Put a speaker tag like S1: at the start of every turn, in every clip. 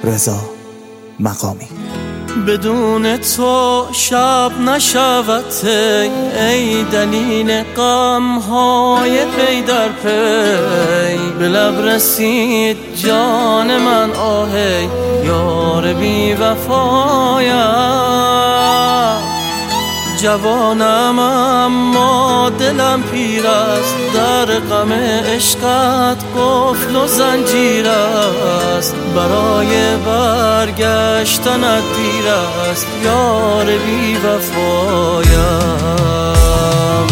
S1: رضا مقامی.
S2: بدون تو شب نشود ای دلیل غم‌های پی در پی. به لب رسید جان من آهی یار بی وفایم. جوانم اما دلم پیر است، در غم عشقت قفل و زنجیر است. برای برگشتنت دیر است یار بی وفایم.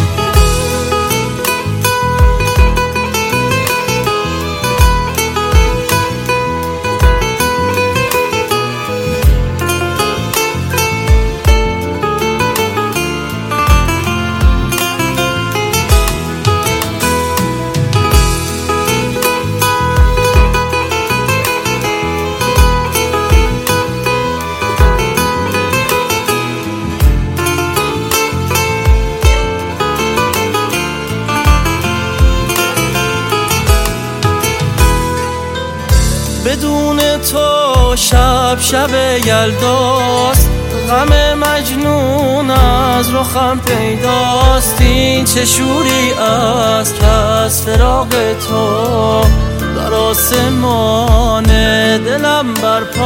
S2: بدون تو شب یلداست، غم مجنون از رخم پیداست. این چه شوری است که از فراق تو در آسمان دلم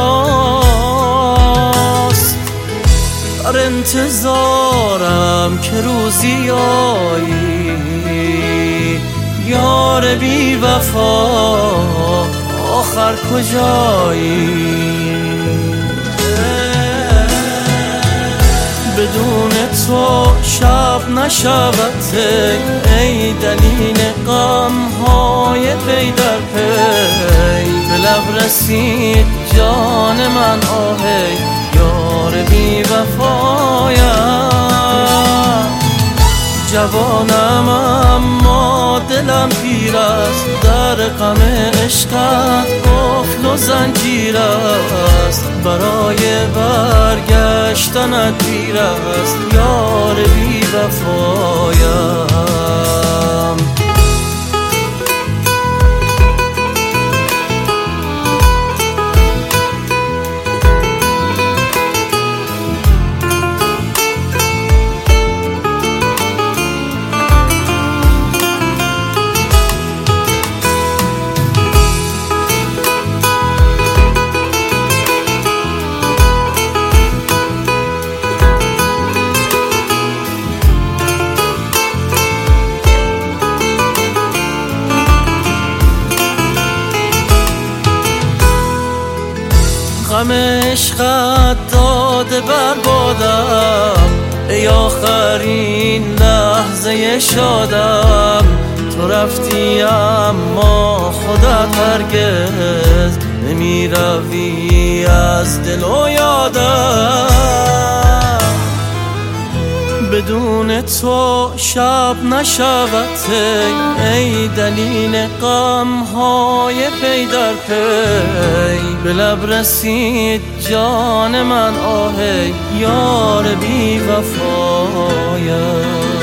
S2: برپاست. در انتظارم که روزی آیی یار بی وفا، آخر کجایی؟ بدون تو شب نشود ای دلیل غم‌های پی در پی. به لب رسید جان من آهی یار بی وفایم. جوانم اما دلم پیر است، در غم عشقت قفل و زنجیر است. برای برگشتنت دیر است یار بی وفایم. غم عشقت داده بربادم، ای آخرین لحظه شادم. تو رفتی اما خودت هرگز نمی روی از دل و یادم. بدون تو شب نشود ای دلیل غم‌های پی در پی. به لب رسید جان من آهی یار بی وفایم.